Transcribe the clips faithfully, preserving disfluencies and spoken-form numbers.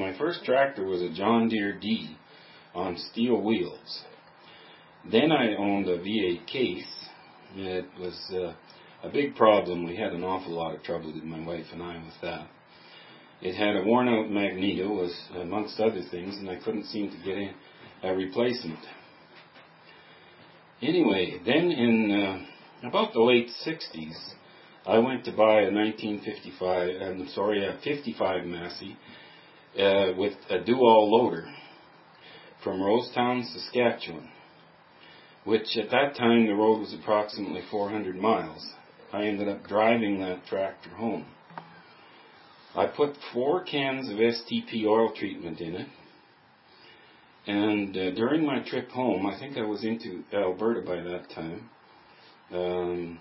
My first tractor was a John Deere D on steel wheels. Then I owned a V eight case. It was uh, a big problem. We had an awful lot of trouble, my wife and I, with that. It had a worn-out magneto, as, amongst other things, and I couldn't seem to get a, a replacement. Anyway, then in uh, about the late sixties, I went to buy a nineteen fifty-five, I'm sorry, a fifty-five Massey uh, with a dual loader from Rosetown, Saskatchewan, which at that time the road was approximately four hundred miles. I ended up driving that tractor home. I put four cans of S T P oil treatment in it, and uh, during my trip home, I think I was into Alberta by that time, um,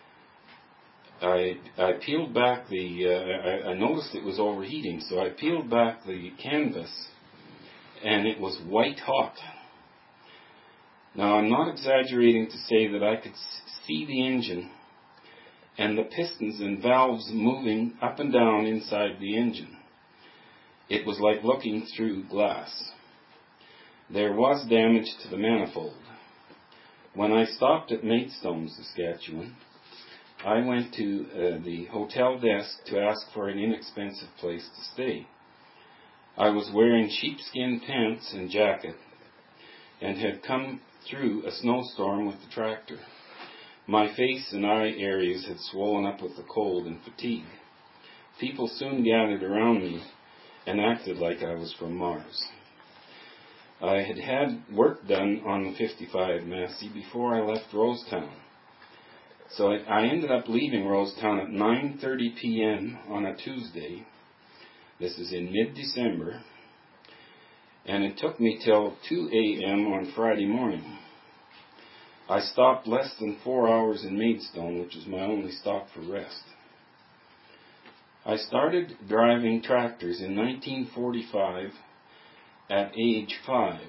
I, I peeled back the, uh, I, I noticed it was overheating, so I peeled back the canvas, and it was white hot. Now, I'm not exaggerating to say that I could see the engine and the pistons and valves moving up and down inside the engine. It was like looking through glass. There was damage to the manifold. When I stopped at Maidstone, Saskatchewan, I went to uh, the hotel desk to ask for an inexpensive place to stay. I was wearing sheepskin pants and jacket and had come through a snowstorm with the tractor. My face and eye areas had swollen up with the cold and fatigue. People soon gathered around me and acted like I was from Mars. I had had work done on the fifty-five Massey before I left Rosetown. So I, I ended up leaving Rosetown at nine thirty p.m. on a Tuesday. This is in mid-December. And it took me till two a.m. on Friday morning. I stopped less than four hours in Maidstone, which was my only stop for rest. I started driving tractors in nineteen forty-five at age five.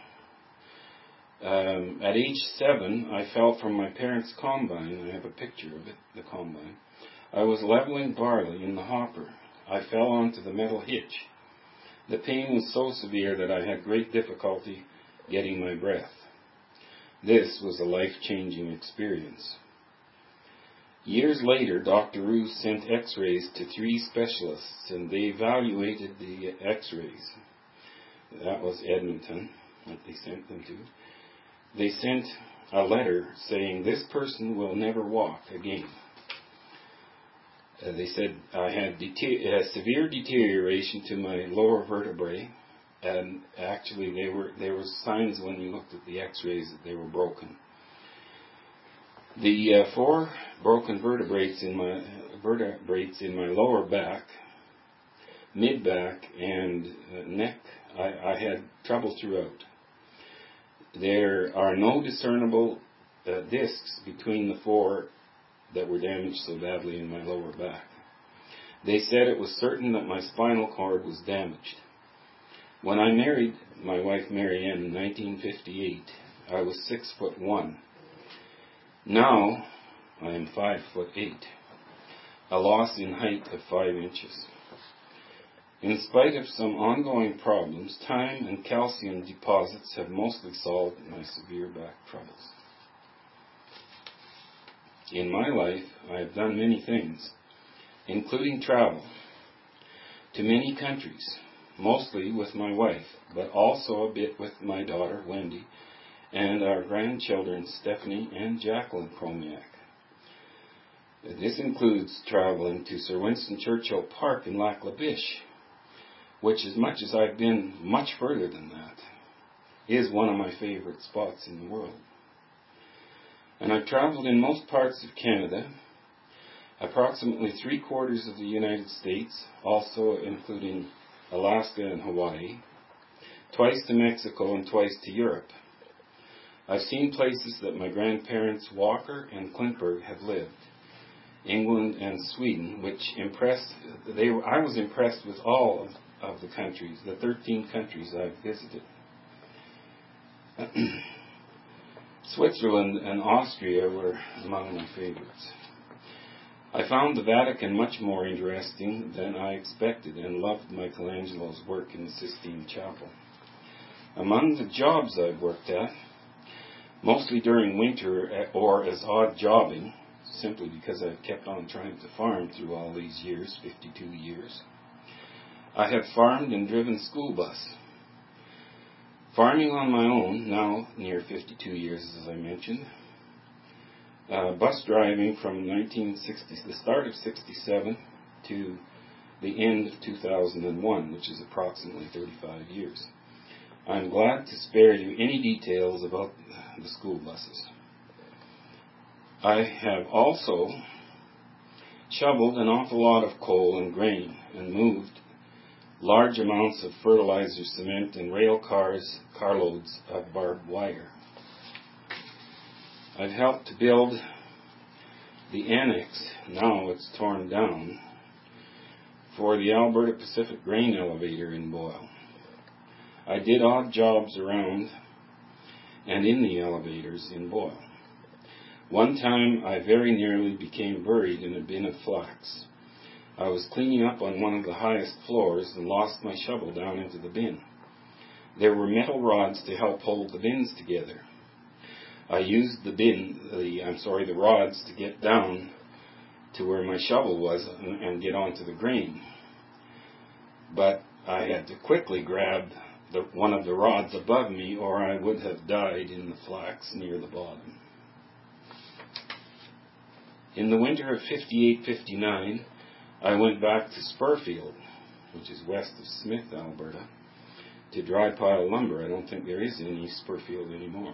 Um, at age seven, I fell from my parents' combine. I have a picture of it, the combine. I was leveling barley in the hopper. I fell onto the metal hitch. The pain was so severe that I had great difficulty getting my breath. This was a life-changing experience. Years later, Doctor Roos sent x-rays to three specialists, and they evaluated the x-rays. That was Edmonton, that they sent them to. They sent a letter saying, "This person will never walk again." Uh, they said I had deter- uh, severe deterioration to my lower vertebrae, and actually they were there were signs when you looked at the x-rays that they were broken. The uh, four broken vertebrates in my vertebrates in my lower back, mid-back, and uh, neck, I, I had trouble throughout. There are no discernible uh, discs between the four that were damaged so badly in my lower back. They said it was certain that my spinal cord was damaged. When I married my wife Mary Ann in nineteen fifty-eight, I was six foot one. Now I am five foot eight, a loss in height of five inches. In spite of some ongoing problems, time and calcium deposits have mostly solved my severe back troubles. In my life, I have done many things, including travel to many countries, mostly with my wife, but also a bit with my daughter, Wendy, and our grandchildren, Stephanie and Jacqueline Chromiak. This includes traveling to Sir Winston Churchill Park in Lac La Biche, which, as much as I've been much further than that, is one of my favorite spots in the world. And I've traveled in most parts of Canada, approximately three quarters of the United States, also including Alaska and Hawaii, twice to Mexico and twice to Europe. I've seen places that my grandparents Walker and Klintberg have lived, England and Sweden, which impressed, they were, I was impressed with all of of the countries, the thirteen countries I've visited. Switzerland and Austria were among my favorites. I found the Vatican much more interesting than I expected and loved Michelangelo's work in the Sistine Chapel. Among the jobs I've worked at, mostly during winter or as odd jobbing, simply because I've kept on trying to farm through all these years, fifty-two years, I have farmed and driven school bus. Farming on my own, now near fifty-two years as I mentioned, Uh, bus driving from nineteen sixty, the start of sixty-seven to the end of two thousand one, which is approximately thirty-five years. I'm glad to spare you any details about the school buses. I have also shoveled an awful lot of coal and grain and moved large amounts of fertilizer, cement, and rail cars, carloads of barbed wire. I've helped to build the annex, now it's torn down, for the Alberta Pacific Grain Elevator in Boyle. I did odd jobs around and in the elevators in Boyle. One time I very nearly became buried in a bin of flax. I was cleaning up on one of the highest floors and lost my shovel down into the bin. There were metal rods to help hold the bins together. I used the bin, the, I'm sorry, the rods to get down to where my shovel was and, and get onto the grain. But I had to quickly grab the, one of the rods above me, or I would have died in the flax near the bottom. In the winter of fifty-eight fifty-nine, I went back to Spurfield, which is west of Smith, Alberta, to dry pile lumber. I don't think there is any Spurfield anymore.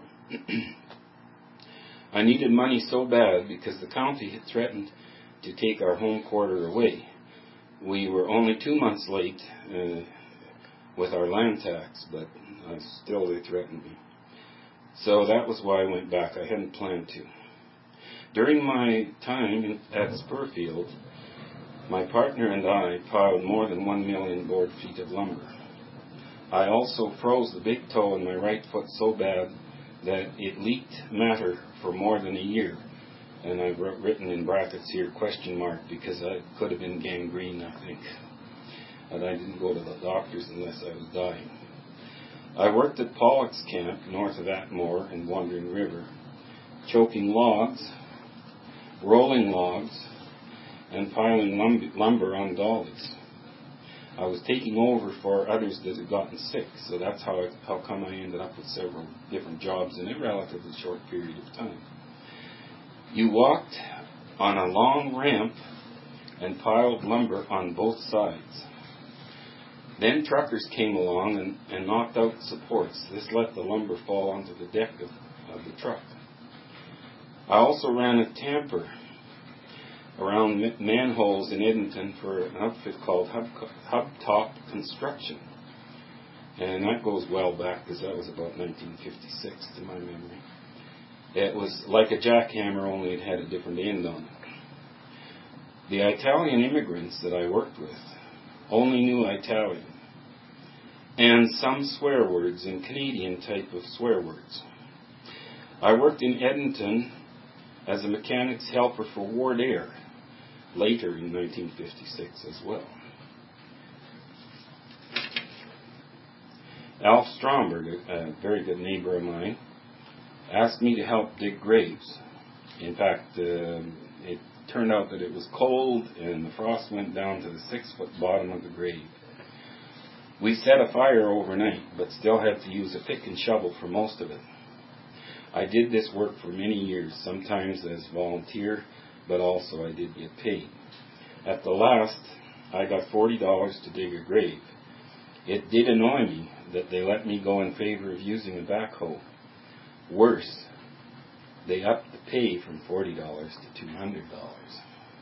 I needed money so bad because the county had threatened to take our home quarter away. We were only two months late uh, with our land tax, but uh, still they threatened me. So that was why I went back. I hadn't planned to. During my time at Spurfield, my partner and I piled more than one million board feet of lumber. I also froze the big toe in my right foot so bad that it leaked matter for more than a year. And I've written in brackets here, question mark, because I could have been gangrene, I think. And I didn't go to the doctors unless I was dying. I worked at Pollock's Camp, north of Atmore and Wandering River, choking logs, rolling logs, and piling lumber on dollies. I was taking over for others that had gotten sick, so that's how I, how come I ended up with several different jobs in a relatively short period of time. You walked on a long ramp and piled lumber on both sides. Then truckers came along and, and knocked out supports. This let the lumber fall onto the deck of, of the truck. I also ran a tamper around manholes in Edmonton for an outfit called Hub, Hub Top Construction. And that goes well back because that was about nineteen fifty-six to my memory. It was like a jackhammer, only it had a different end on it. The Italian immigrants that I worked with only knew Italian and some swear words and Canadian type of swear words. I worked in Edmonton as a mechanic's helper for Ward Air, later in nineteen fifty-six as well. Alf Stromberg, a very good neighbor of mine, asked me to help dig graves. In fact, uh, it turned out that it was cold and the frost went down to the six-foot bottom of the grave. We set a fire overnight, but still had to use a pick and shovel for most of it. I did this work for many years, sometimes as volunteer, but also I did get paid. At the last, I got forty dollars to dig a grave. It did annoy me that they let me go in favor of using a backhoe. Worse, they upped the pay from forty dollars to two hundred dollars.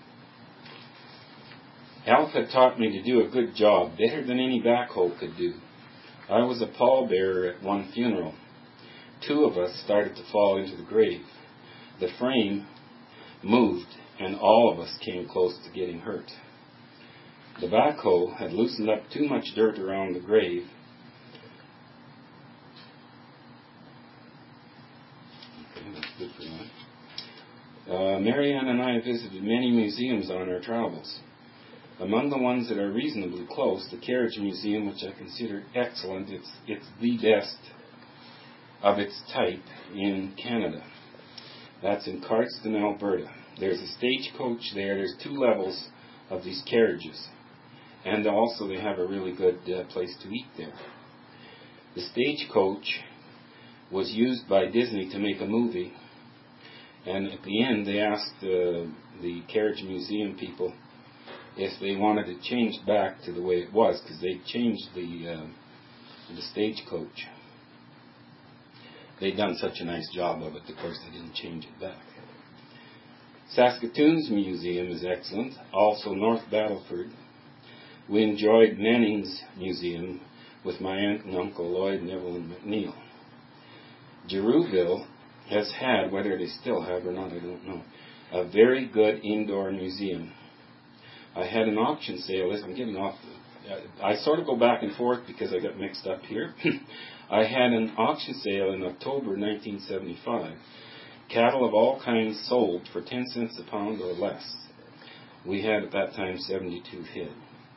Alf had taught me to do a good job, better than any backhoe could do. I was a pallbearer at one funeral. Two of us started to fall into the grave. The frame moved, and all of us came close to getting hurt. The backhoe had loosened up too much dirt around the grave. Okay, that's good for that. Uh, Marianne and I have visited many museums on our travels. Among the ones that are reasonably close, the Carriage Museum, which I consider excellent, it's, it's the best of its type in Canada. That's in Cardston, Alberta. There's a stagecoach there. There's two levels of these carriages. And also they have a really good uh, place to eat there. The stagecoach was used by Disney to make a movie. And at the end they asked uh, the Carriage Museum people if they wanted it changed back to the way it was, because they changed the, uh, the stagecoach. They'd done such a nice job of it, of course they didn't change it back. Saskatoon's museum is excellent, also North Battleford. We enjoyed Manning's Museum with my aunt and uncle Lloyd, Neville, and McNeil. Girouville has had, whether they still have or not, I don't know, a very good indoor museum. I had an auction sale. I'm getting off. I sort of go back and forth because I got mixed up here. I had an auction sale in October nineteen seventy-five. Cattle of all kinds sold for ten cents a pound or less. We had at that time seventy-two head.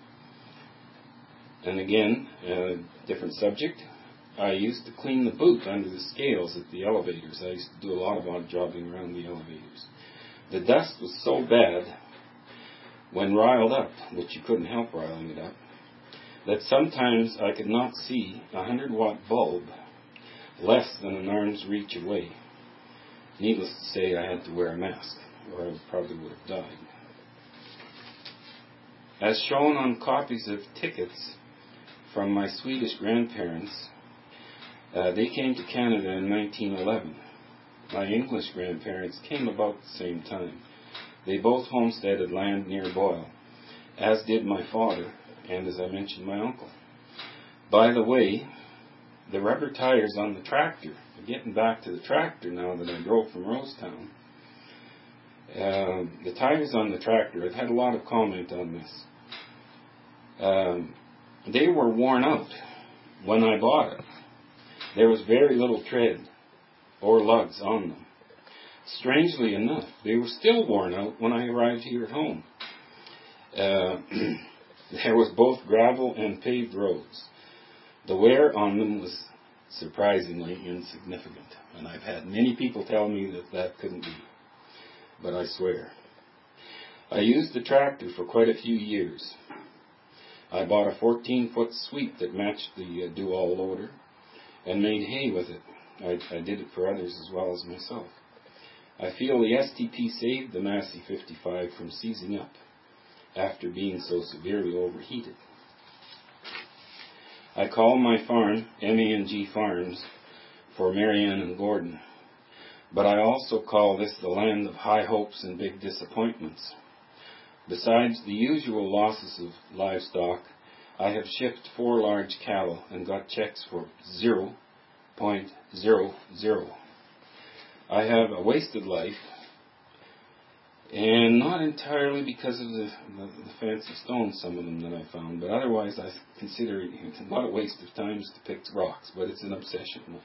And again, a different subject. I used to clean the boot under the scales at the elevators. I used to do a lot of odd jobbing around the elevators. The dust was so bad when riled up, which you couldn't help riling it up, that sometimes I could not see a hundred watt bulb less than an arm's reach away. Needless to say, I had to wear a mask, or I probably would have died. As shown on copies of tickets from my Swedish grandparents, uh, they came to Canada in nineteen eleven. My English grandparents came about the same time. They both homesteaded land near Boyle, as did my father, and as I mentioned, my uncle. By the way, the rubber tires on the tractor, getting back to the tractor now that I drove from Rosetown, uh, the tires on the tractor, I've had a lot of comment on this. Um, they were worn out when I bought it. There was very little tread or lugs on them. Strangely enough, they were still worn out when I arrived here at home. Uh, there was both gravel and paved roads. The wear on them was surprisingly insignificant, and I've had many people tell me that that couldn't be, but I swear. I used the tractor for quite a few years. I bought a fourteen foot sweep that matched the uh, do-all loader and made hay with it. I, I did it for others as well as myself. I feel the S T P saved the Massey fifty-five from seizing up after being so severely overheated. I call my farm M A N G Farms for Marianne and Gordon, but I also call this the land of high hopes and big disappointments. Besides the usual losses of livestock, I have shipped four large cattle and got checks for zero point zero zero. I have a wasted life, and not entirely because of the, the, the fancy stones, some of them that I found, but otherwise I consider it not a waste of time to pick rocks, but it's an obsession of mine.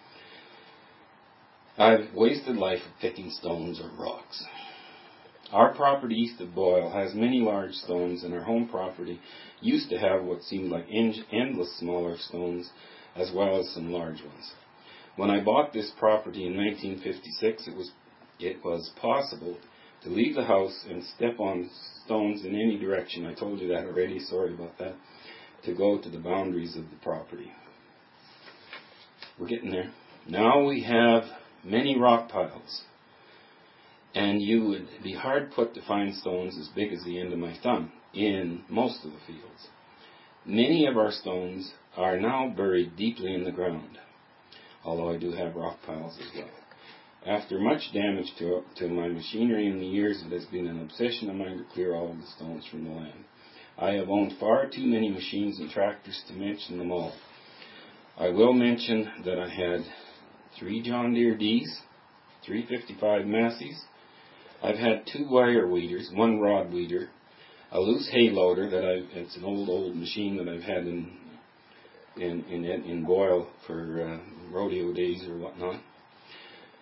I've wasted life of picking stones or rocks. Our property east of Boyle has many large stones, and our home property used to have what seemed like endless smaller stones, as well as some large ones. When I bought this property in nineteen fifty-six, it was it was possible to leave the house and step on stones in any direction. I told you that already, sorry about that, to go to the boundaries of the property. We're getting there. Now we have many rock piles, and you would be hard put to find stones as big as the end of my thumb in most of the fields. Many of our stones are now buried deeply in the ground, although I do have rock piles as well. After much damage to, to my machinery in the years, it has been an obsession of mine to clear all of the stones from the land. I have owned far too many machines and tractors to mention them all. I will mention that I had three John Deere D's, three fifty-five Masseys. I've had two wire weeders, one rod weeder, a loose hay loader that I've, it's an old, old machine that I've had in in in, in Boyle for uh, rodeo days or whatnot.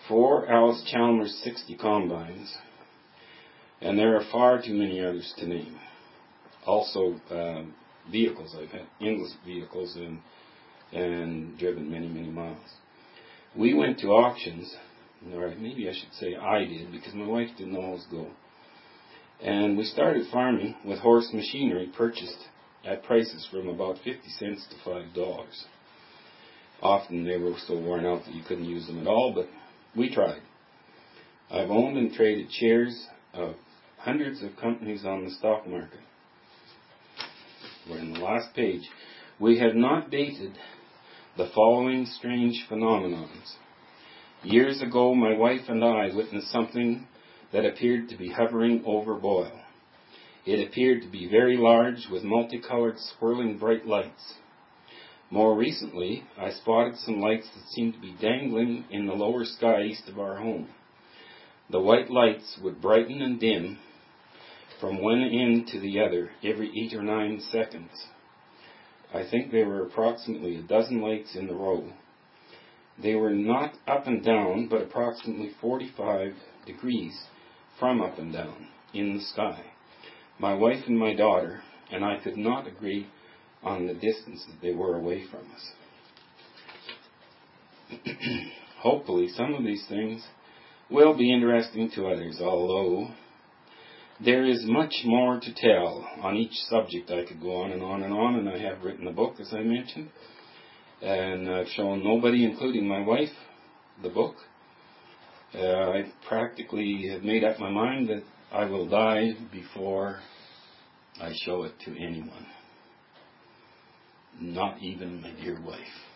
four Alice Chalmers sixty combines, and there are far too many others to name. Also, uh, vehicles. I've had English vehicles and and driven many, many miles. We went to auctions, or maybe I should say I did, because my wife didn't always go. And we started farming with horse machinery purchased at prices from about fifty cents to five dollars. Often they were so worn out that you couldn't use them at all, but we tried. I've owned and traded shares of hundreds of companies on the stock market. We're in the last page. We have not dated the following strange phenomenons. Years ago, my wife and I witnessed something that appeared to be hovering over Boyle. It appeared to be very large with multicolored swirling bright lights. More recently, I spotted some lights that seemed to be dangling in the lower sky east of our home. The white lights would brighten and dim from one end to the other every eight or nine seconds. I think there were approximately a dozen lights in the row. They were not up and down, but approximately forty-five degrees from up and down in the sky. My wife and my daughter and I could not agree on the distance that they were away from us. Hopefully some of these things will be interesting to others, although there is much more to tell on each subject. I could go on and on and on, and I have written a book, as I mentioned, and I've shown nobody, including my wife, the book. Uh, I practically have made up my mind that I will die before I show it to anyone, not even my dear wife.